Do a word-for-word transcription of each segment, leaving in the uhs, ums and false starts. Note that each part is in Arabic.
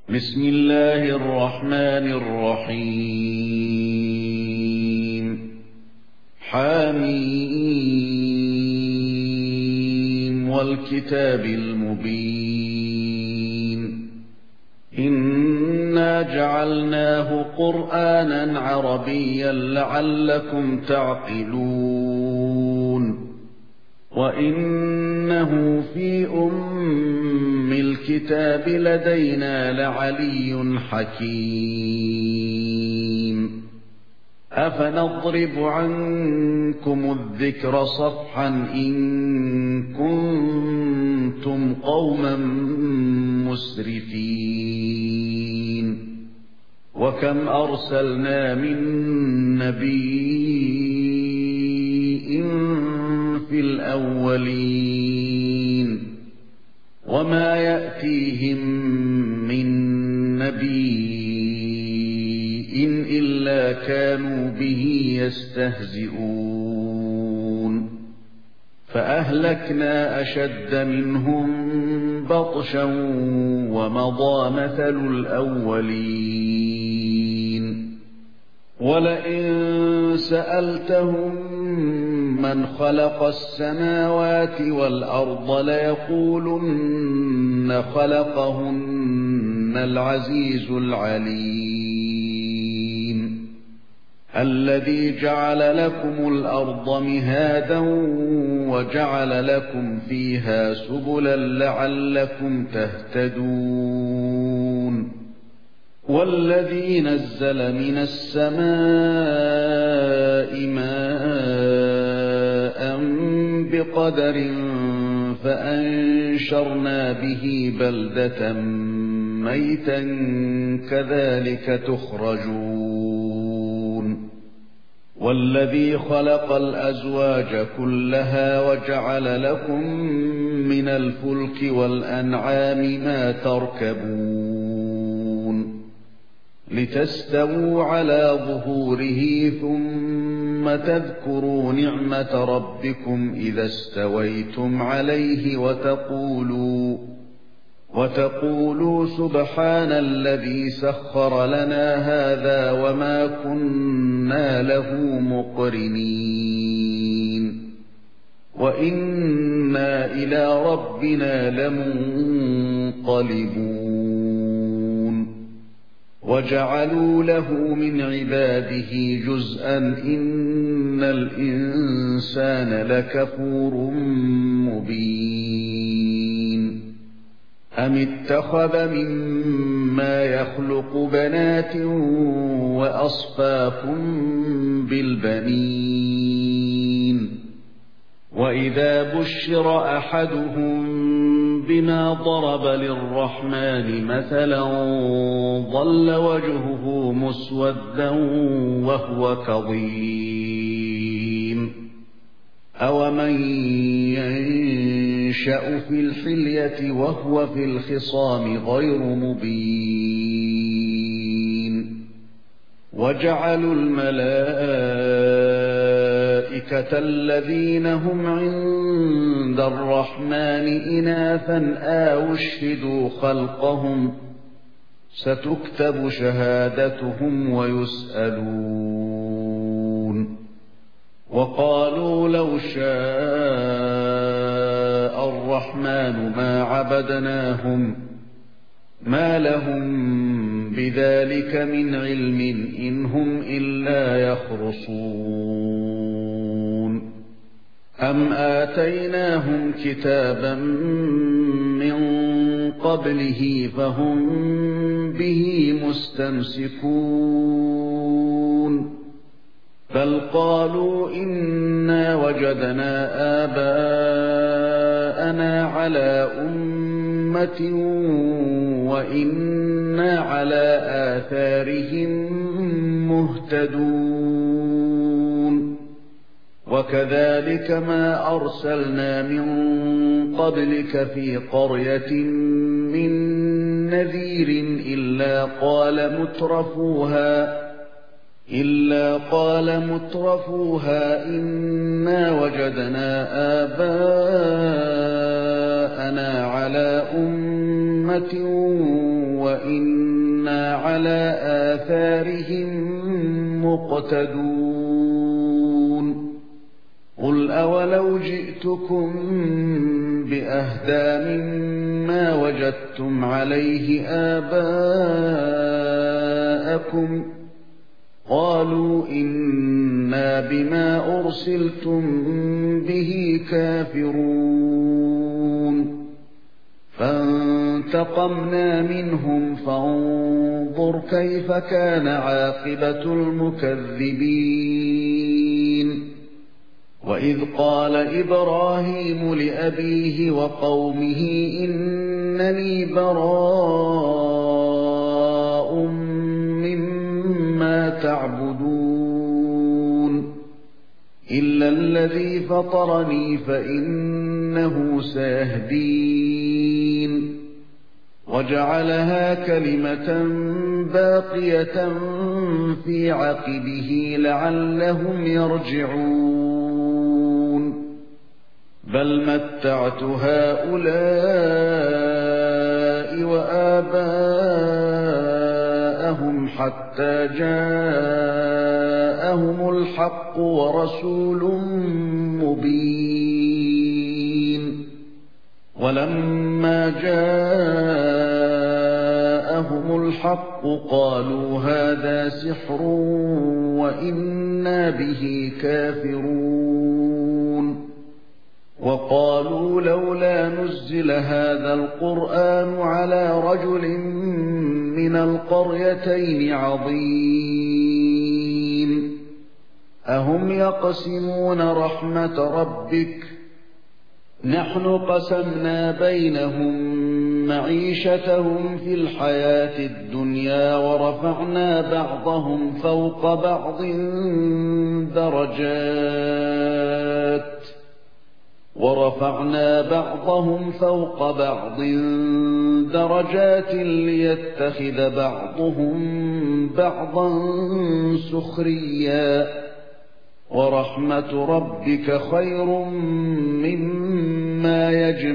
بسم الله الرحمن الرحيم حميم والكتاب المبين إنا جعلناه قرآنا عربيا لعلكم تعقلون وإنه في أم الكتاب لدينا لعلي حكيم أفنضرب عنكم الذكر صفحا إن كنتم قوما مسرفين وكم أرسلنا من نبي في الأولين وما يأتيهم من نبي إلا كانوا به يستهزئون فأهلكنا أشد منهم بطشا ومضى مثل الأولين ولئن سألتهم من خلق السماوات والأرض ليقولن خلقهن العزيز العليم الذي جعل لكم الأرض مهادا وجعل لكم فيها سبلا لعلكم تهتدون والذي نزل من السماء ماء بقدر فأنشرنا به بلدة ميتا كذلك تخرجون والذي خلق الأزواج كلها وجعل لكم من الفلك والأنعام ما تركبون لتستووا على ظهوره ثم تذكروا نعمة ربكم إذا استويتم عليه وتقولوا وتقولوا سبحان الذي سخر لنا هذا وما كنا له مقرنين وإنا إلى ربنا لمنقلبون وجعلوا له من عباده جزءا إن الإنسان لكفور مبين أم اتخذ مما يخلق بنات وأصفاكم بالبنين وإذا بشر أحدهم بما ضرب للرحمن مثلا ظل وجهه مسودا وهو كظيم أومن ينشأ في الحلية وهو في الخصام غير مبين وجعلوا الملائكة الذين هم عند الرحمن إناثا أشهدوا خلقهم ستكتب شهادتهم ويسألون وقالوا لو شاء الرحمن ما عبدناهم ما لهم بذلك من علم إن هم إلا يخرصون أم آتيناهم كتابا من قبله فهم به مستمسكون بل قالوا إنا وجدنا آباءنا على أمة وإنا على آثارهم مهتدون وكذلك ما أرسلنا من قبلك في قرية من نذير إلا قال مترفوها إلا قال مترفوها إنا وجدنا آباءنا على أمة وإنا على آثارهم مقتدون قل أولو جئتكم بأهدى مما وجدتم عليه آباءكم قالوا إنا بما أرسلتم به كافرون فانتقمنا منهم فانظر كيف كان عاقبة المكذبين وإذ قال إبراهيم لأبيه وقومه إنني براء مما تعبدون إلا الذي فطرني فإنه سيهدين وجعلها كلمة باقية في عقبه لعلهم يرجعون بل متعت هؤلاء وآباءهم حتى جاءهم الحق ورسول مبين ولما جاءهم الحق قالوا هذا سحر وإنا به كافرون وقالوا لولا نزل هذا القرآن على رجل من القريتين عظيم أهم يقسمون رحمة ربك نحن قسمنا بينهم معيشتهم في الحياة الدنيا ورفعنا بعضهم فوق بعض درجات ورفعنا بعضهم فوق بعض درجات ليتخذ بعضهم بعضا سخريا ورحمة ربك خير مما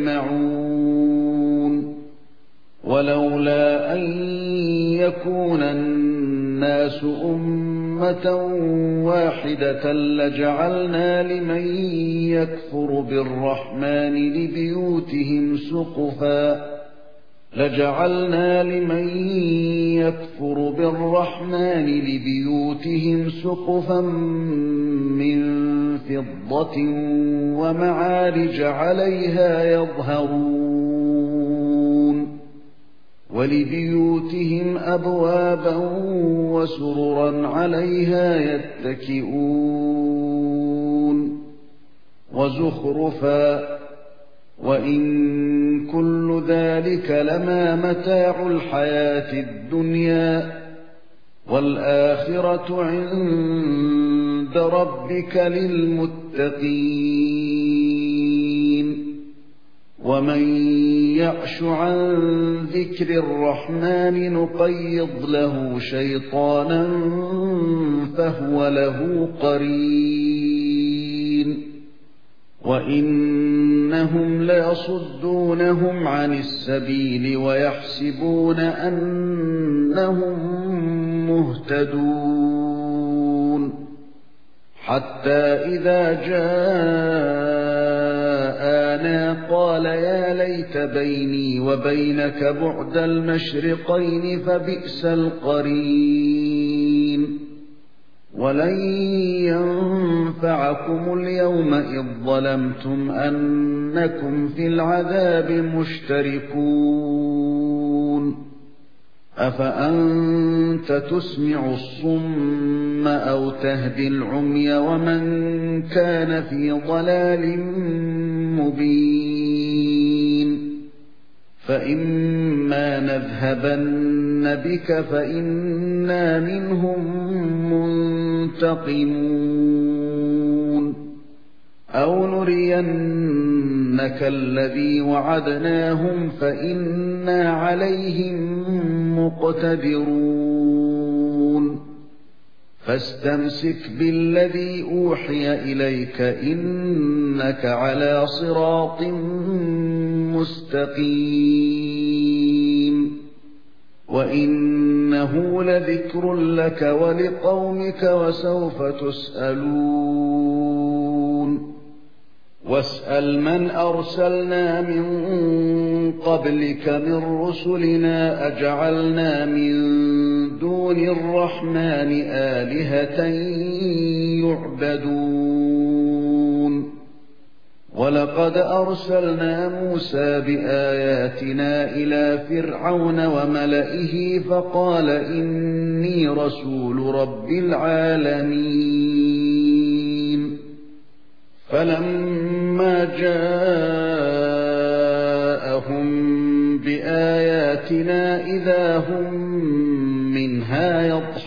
يجمعون ولولا أن يكون الناس أمة واحدة لجعلنا لمن يكفر بالرحمن لبيوتهم سقفا لجعلنا لمن يكفر بالرحمن لبيوتهم سقفا من فضة ومعارج عليها يظهرون ولبيوتهم أبوابا وسررا عليها يتكئون وزخرفا وإن كل ذلك لما متاع الحياة الدنيا والآخرة عند ربك للمتقين ومن يعش عن ذكر الرحمن نقيض له شيطانا فهو له قرين وإنهم ليصدونهم عن السبيل ويحسبون أنهم مهتدون حتى إذا جاءنا قال يا ليت بيني وبينك بعد المشرقين فبئس القرين ولن ينفعكم اليوم إذ ظلمتم أنكم في العذاب مشتركون أفأنت تسمع الصم أو تهدي العمي ومن كان في ضلال مبين فإما نذهبن بك فإنا منهم منتقمون أو نرينك الذي وعدناهم فإنا عليهم مقتدرون فاستمسك بالذي أوحي إليك إنك على صراط مستقيم وإنه لذكر لك ولقومك وسوف تسألون واسأل من أرسلنا من قبلك من رسلنا أجعلنا من دون الرحمن آلهة يعبدون ولقد أرسلنا موسى بآياتنا إلى فرعون وملئه فقال إني رسول رب العالمين فلما جاءهم بآياتنا إذا هم منها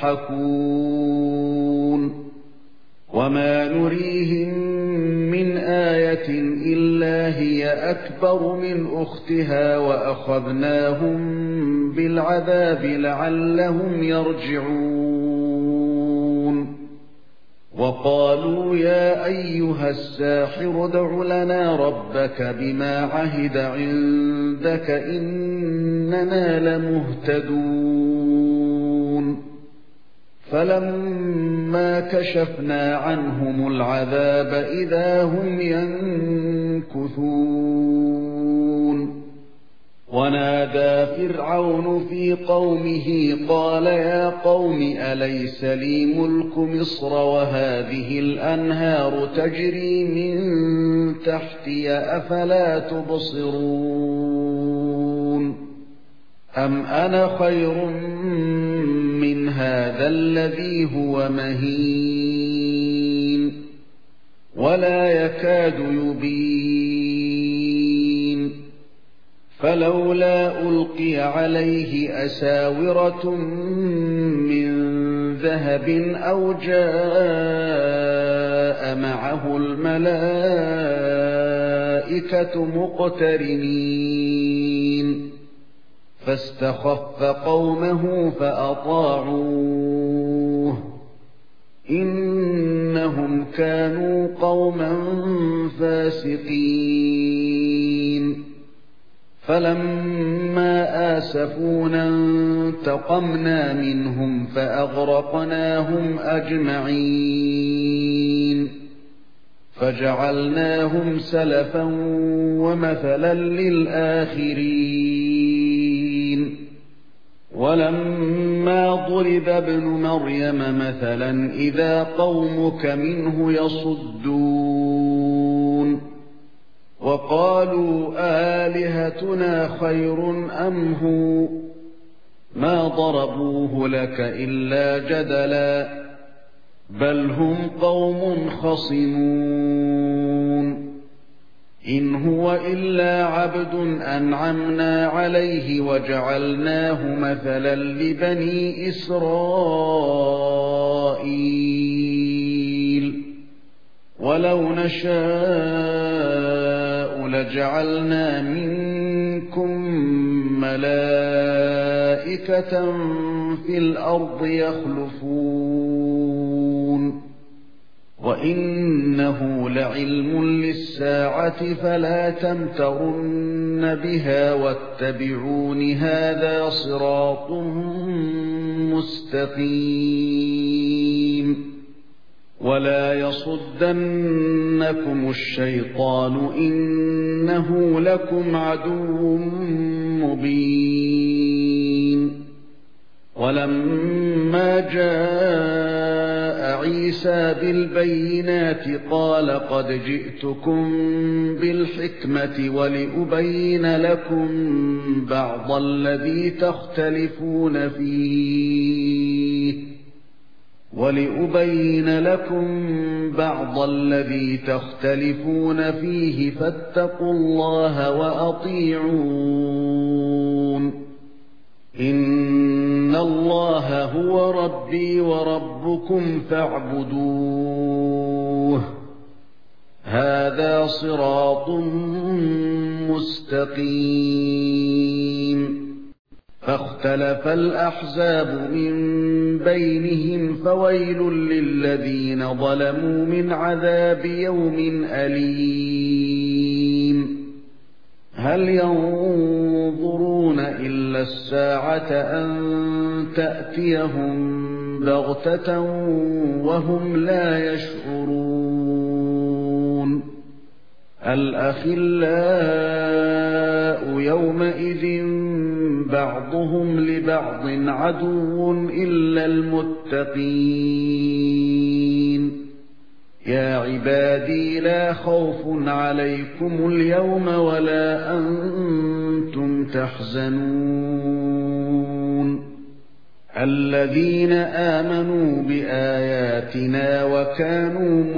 يضحكون وما نريهم من آية إلا هي أكبر من أختها وأخذناهم بالعذاب لعلهم يرجعون وقالوا يا أيها الساحر ادع لنا ربك بما عهد عندك إننا لمهتدون فلما كشفنا عنهم العذاب إذا هم ينكثون ونادى فرعون في قومه قال يا قوم أليس لي ملك مصر وهذه الأنهار تجري من تحتي أفلا تبصرون أم أنا خير من هذا الذي هو مهين ولا يكاد يبين فلولا ألقي عليه أساورة من ذهب أو جاء معه الملائكة مقترنين فاستخف قومه فأطاعوه إنهم كانوا قوما فاسقين فلما آسفونا انتقمنا منهم فأغرقناهم أجمعين فجعلناهم سلفا ومثلا للآخرين ولما ضرب ابن مريم مثلا إذا قومك منه يصدون وقالوا آلهتنا خير أم هو ما ضربوه لك إلا جدلا بل هم قوم خصمون إن هو إلا عبد أنعمنا عليه وجعلناه مثلا لبني إسرائيل ولو نشاء لجعلنا منكم ملائكة في الأرض يخلفون وإنه لعلم للساعة فلا تمترن بها واتبعون هذا صراط مستقيم ولا يصدنكم الشيطان إنه لكم عدو مبين ولما جاء عيسى بالبينات قال قد جئتكم بالحكمة ولأبين لكم بعض الذي تختلفون فيه ولأبين لكم بعض الذي تختلفون فيه فاتقوا الله وأطيعون إن الله هو ربي وربكم فاعبدوه هذا صراط مستقيم فاختلف الأحزاب من بينهم فويل للذين ظلموا من عذاب يوم أليم هل ينظرون إلا الساعة أن تأتيهم بغتة وهم لا يشعرون الأخلاء يومئذ بعضهم لبعض عدو إلا المتقين يا عبادي لا خوف عليكم اليوم ولا أنتم تحزنون الذين آمنوا بآياتنا وكانوا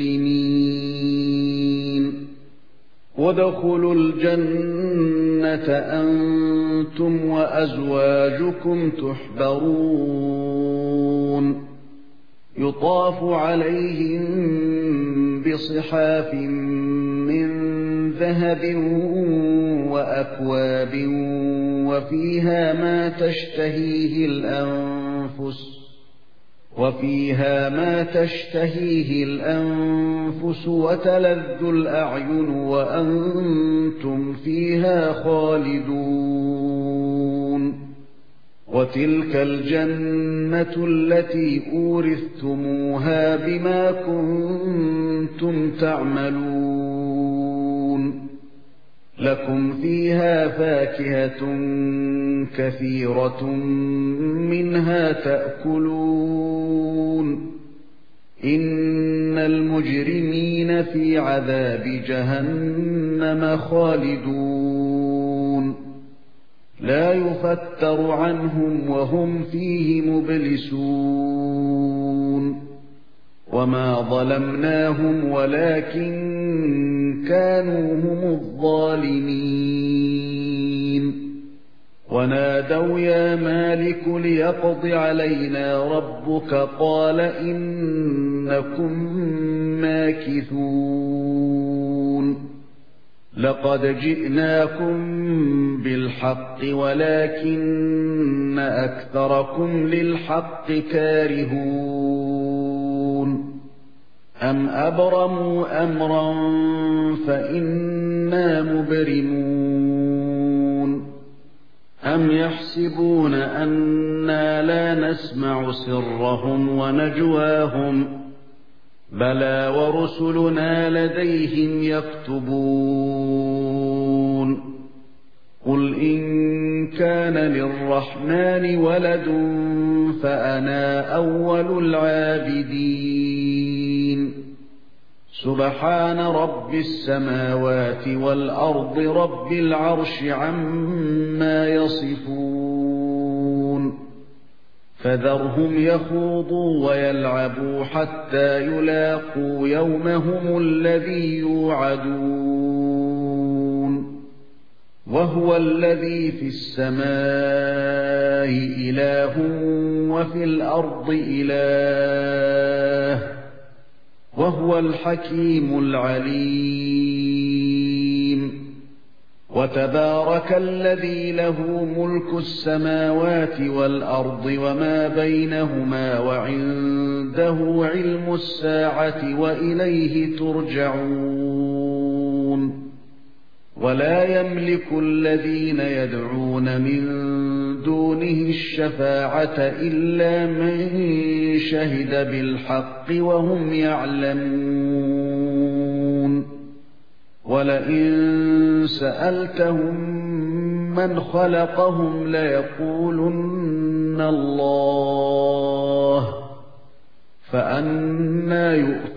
مسلمين وادخلوا الجنة أنتم وأزواجكم تحبرون يطاف عليهم بصحاف من ذهب وأكواب وفيها ما تشتهيه الأنفس وفيها ما تشتهيه الأنفس وتلذ الأعين وأنتم فيها خالدون وتلك الجنة التي أورثتموها بما كنتم تعملون لكم فيها فاكهة كثيرة منها تأكلون إن المجرمين في عذاب جهنم خالدون لا يفتر عنهم وهم فيه مبلسون وما ظلمناهم ولكن كانوا هم الظالمين ونادوا يا مالك ليقض علينا ربك قال إنكم ماكثون لقد جئناكم بالحق ولكن أكثركم للحق كارهون أم أبرموا أمرا فإنا مبرمون أم يحسبون أنا لا نسمع سرهم ونجواهم بلى ورسلنا لديهم يكتبون قل إن كان للرحمن ولد فأنا أول العابدين سبحان رب السماوات والأرض رب العرش عما يصفون فذرهم يخوضوا ويلعبوا حتى يلاقوا يومهم الذي يوعدون وهو الذي في السماء إله وفي الأرض إله وهو الحكيم العليم وتبارك الذي له ملك السماوات والأرض وما بينهما وعنده علم الساعة وإليه ترجعون ولا يملك الذين يدعون من دونه الشفاعة إلا من شهد بالحق وهم يعلمون ولئن سألتهم من خلقهم ليقولن الله فأنى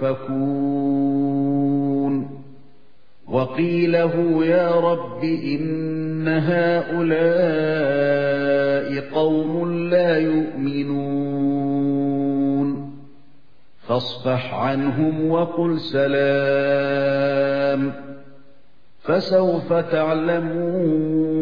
يؤفكون وقيله يا رب إن هؤلاء قوم لا يؤمنون فاصفح عنهم وقل سلام فسوف تعلمون